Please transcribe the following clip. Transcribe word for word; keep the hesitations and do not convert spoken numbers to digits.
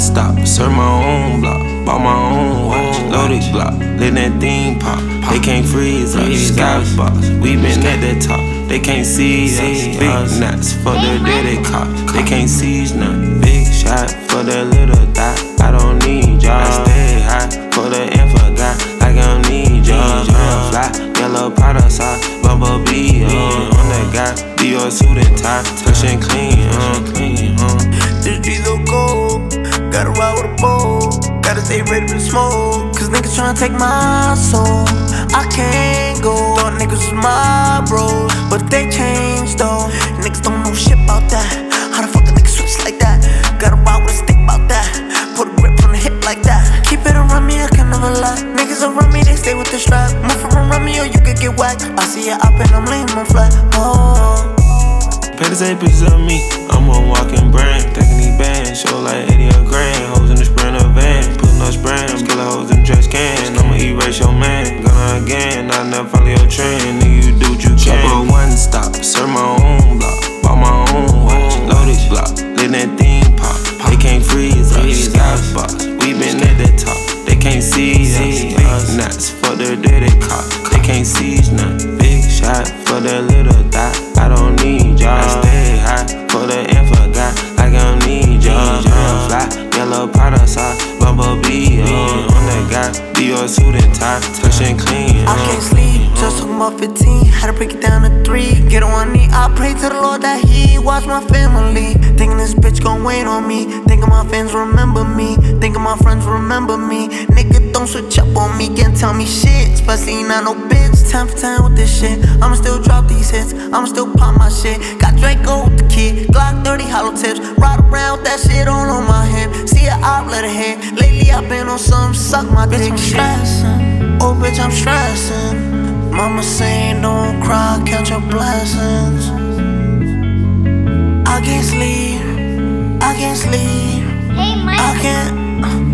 stop, serve my own block. Bought my own watch, loaded Glock, let that thing pop. They can't freeze us, skybox. We been at the top, they can't see us. Big knots for the dirty cop, they can't seize none. Big shot for the little dot, I don't need y'all. I stay high for the info guy, like I don't need y'all. Fly, yellow powder sauce, bumblebee uh, on that guy. Dior suit and tie, touch and clean, uh, clean, uh. This G so cold, gotta ride with a bow. Gotta stay ready to smoke, cause niggas tryna take my soul. I can't go, thought niggas was my bros, but they changed though. Niggas don't know shit about that. How the fuck a nigga switch like that? Gotta ride with a stick about that. Put a grip on the hip like that. Keep it around me, I can never lie. Niggas around me, they stay with the strap. Move from around me or you could get whacked. I see ya up and I'm laying my flat. Oh. Better say pieces of me, I'm a walking brain. Taking these bands, show like eighty a grand. Hoes in the Sprinter van, putting up spraying. Killer hoes in trash can, I'ma erase your man. Gonna again, I never follow your trend. Nigga, you do what you can. Trouble one stop, serve my own block. Bought my own watch, loaded Glock, let that thing pop. They can't freeze us, skybox. We been at the top, they can't seize us. Big knots for the dirty cop, they can't seize none. Big shot for the little dot, I don't need y'all. I stay high for the info guy, like I don't need y'all. Fly, yellow powder sauce, bumblebee uh, on that guy. Dior suit and tie, touch and clean. I can't sleep, just talking about fifteen. Had to break it down to three. Get on one knee, I pray to the Lord that He watch my family. Thinking this bitch gon' wait on me. Thinking my fans remember me. Thinking my friends remember me. Nigga, don't switch up on me, can't tell me shit. Especially not no bitch. Ten for ten with this shit. I'ma still drop these hits, I'ma still pop my shit. Got Draco with the kid, Glock thirty hollow tips. Ride around with that shit on on my hip. See a op, let it hit. Lately I've been on some suck my dick. Bitch, I'm stressing, oh bitch, I'm stressing. Mama saying don't cry, count your blessings. I can't sleep, I can't sleep. Hey, Mike. I can't